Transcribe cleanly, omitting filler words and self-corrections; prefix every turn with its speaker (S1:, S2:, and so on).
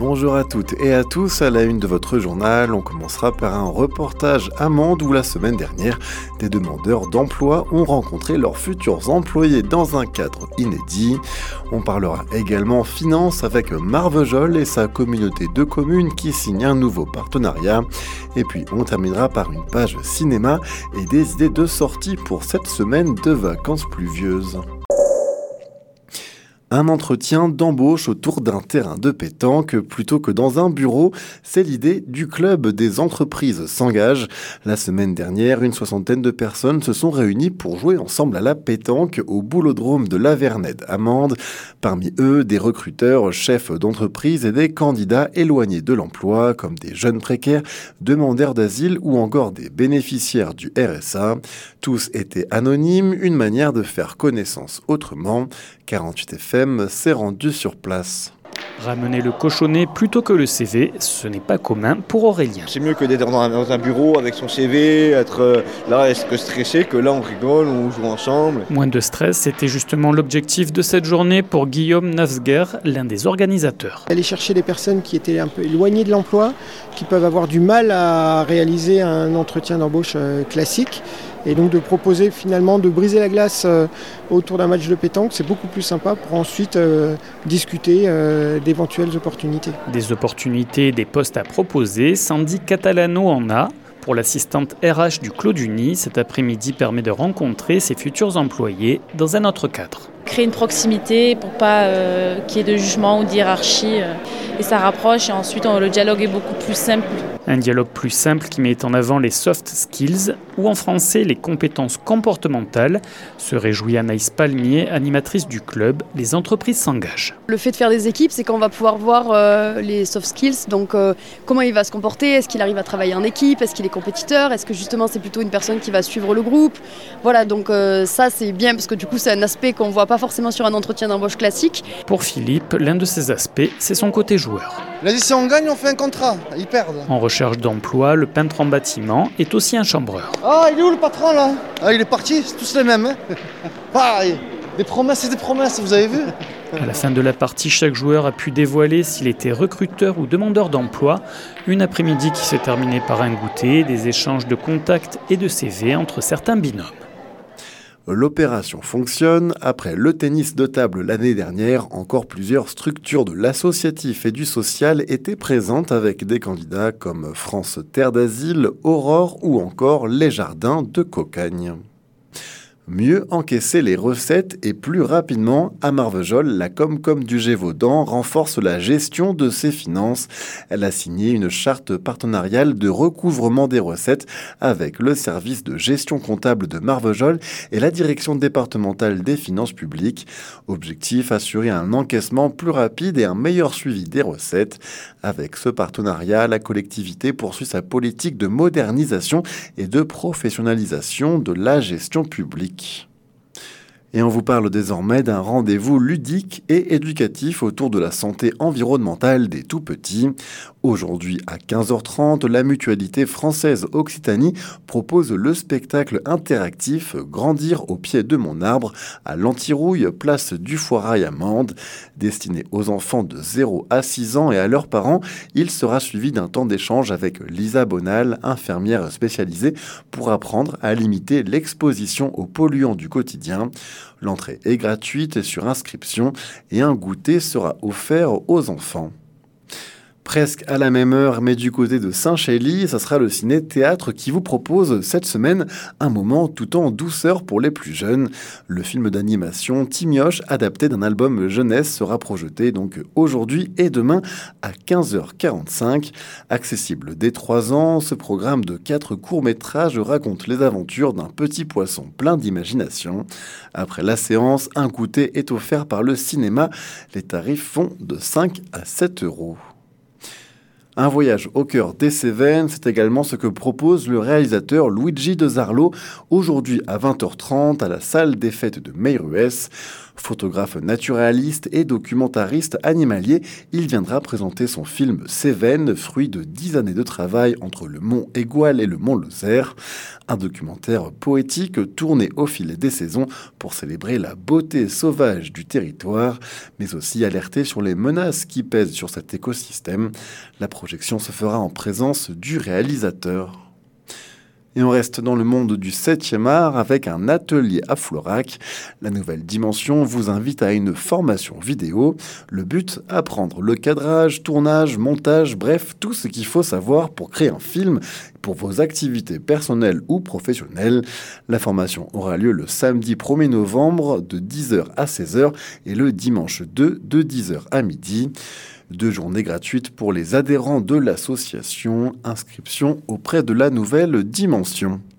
S1: Bonjour à toutes et à tous, à la une de votre journal, on commencera par un reportage à Mende où la semaine dernière, des demandeurs d'emploi ont rencontré leurs futurs employés dans un cadre inédit. On parlera également finance avec Marvejols et sa communauté de communes qui signe un nouveau partenariat. Et puis on terminera par une page cinéma et des idées de sortie pour cette semaine de vacances pluvieuses. Un entretien d'embauche autour d'un terrain de pétanque plutôt que dans un bureau, c'est l'idée du club des entreprises s'engage. La semaine dernière, une soixantaine de personnes se sont réunies pour jouer ensemble à la pétanque au boulodrome de la Vernède à Mende. Parmi eux, des recruteurs, chefs d'entreprise et des candidats éloignés de l'emploi, comme des jeunes précaires, demandeurs d'asile ou encore des bénéficiaires du RSA. Tous étaient anonymes, une manière de faire connaissance autrement. 48FM s'est rendu sur place.
S2: Ramener le cochonnet plutôt que le CV, ce n'est pas commun pour Aurélien.
S3: C'est mieux que d'être dans un bureau avec son CV, être là, être stressé, que là on rigole, on joue ensemble.
S2: Moins de stress, c'était justement l'objectif de cette journée pour Guillaume Nafsger, l'un des organisateurs.
S4: Aller chercher des personnes qui étaient un peu éloignées de l'emploi, qui peuvent avoir du mal à réaliser un entretien d'embauche classique. Et donc de proposer finalement de briser la glace autour d'un match de pétanque, c'est beaucoup plus sympa pour ensuite discuter d'éventuelles opportunités.
S2: Des opportunités, des postes à proposer, Sandy Catalano en a. Pour l'assistante RH du Clos du Nid, cet après-midi permet de rencontrer ses futurs employés dans un autre cadre.
S5: Créer une proximité pour pas qu'il y ait de jugement ou d'hiérarchie et ça rapproche et ensuite le dialogue est beaucoup plus simple.
S2: Un dialogue plus simple qui met en avant les soft skills ou en français les compétences comportementales, se réjouit Anaïs Palmier, animatrice du club Les entreprises s'engagent.
S6: Le fait de faire des équipes, c'est qu'on va pouvoir voir les soft skills, donc comment il va se comporter, est-ce qu'il arrive à travailler en équipe, est-ce qu'il est compétiteur, est-ce que justement c'est plutôt une personne qui va suivre le groupe. Voilà, donc ça c'est bien parce que du coup c'est un aspect qu'on ne voit pas forcément sur un entretien d'embauche classique.
S2: Pour Philippe, l'un de ses aspects, c'est son côté joueur.
S7: Il a dit si on gagne, on fait un contrat, ils perdent.
S2: En recherche d'emploi, le peintre en bâtiment est aussi un chambreur.
S7: Ah, il est où le patron là? Ah, il est parti, c'est tous les mêmes. Hein. Pareil, des promesses et des promesses, vous avez vu?
S2: À la fin de la partie, chaque joueur a pu dévoiler s'il était recruteur ou demandeur d'emploi. Une après-midi qui s'est terminée par un goûter, des échanges de contacts et de CV entre certains binômes.
S1: L'opération fonctionne. Après le tennis de table l'année dernière, encore plusieurs structures de l'associatif et du social étaient présentes avec des candidats comme France Terre d'Asile, Aurore ou encore les Jardins de Cocagne. Mieux encaisser les recettes et plus rapidement, à Marvejols, la Comcom du Gévaudan renforce la gestion de ses finances. Elle a signé une charte partenariale de recouvrement des recettes avec le service de gestion comptable de Marvejols et la direction départementale des finances publiques. Objectif, assurer un encaissement plus rapide et un meilleur suivi des recettes. Avec ce partenariat, la collectivité poursuit sa politique de modernisation et de professionnalisation de la gestion publique. Et on vous parle désormais d'un rendez-vous ludique et éducatif autour de la santé environnementale des tout-petits. Aujourd'hui à 15h30, la mutualité française Occitanie propose le spectacle interactif Grandir au pied de mon arbre à l'Antirouille, place du Foirail à Mende. Destiné aux enfants de 0 à 6 ans et à leurs parents, il sera suivi d'un temps d'échange avec Lisa Bonal, infirmière spécialisée, pour apprendre à limiter l'exposition aux polluants du quotidien. L'entrée est gratuite sur inscription et un goûter sera offert aux enfants. Presque à la même heure, mais du côté de Saint-Chély, ça sera le ciné-théâtre qui vous propose cette semaine un moment tout en douceur pour les plus jeunes. Le film d'animation Timioche, adapté d'un album jeunesse, sera projeté donc aujourd'hui et demain à 15h45. Accessible dès 3 ans, ce programme de 4 courts-métrages raconte les aventures d'un petit poisson plein d'imagination. Après la séance, un goûter est offert par le cinéma. Les tarifs vont de 5 à 7 euros. Un voyage au cœur des Cévennes, c'est également ce que propose le réalisateur Luigi De Zarlo aujourd'hui à 20h30 à la salle des fêtes de Meyrues. Photographe naturaliste et documentariste animalier, il viendra présenter son film Cévennes, fruit de 10 années de travail entre le mont Aigoual et le mont Lozère. Un documentaire poétique tourné au fil des saisons pour célébrer la beauté sauvage du territoire, mais aussi alerter sur les menaces qui pèsent sur cet écosystème. La projection se fera en présence du réalisateur. Et on reste dans le monde du 7e art avec un atelier à Florac. La nouvelle dimension vous invite à une formation vidéo. Le but, apprendre le cadrage, tournage, montage, bref, tout ce qu'il faut savoir pour créer un film pour vos activités personnelles ou professionnelles. La formation aura lieu le samedi 1er novembre de 10h à 16h et le dimanche 2 de 10h à midi. 2 journées gratuites pour les adhérents de l'association. Inscription auprès de la nouvelle dimension.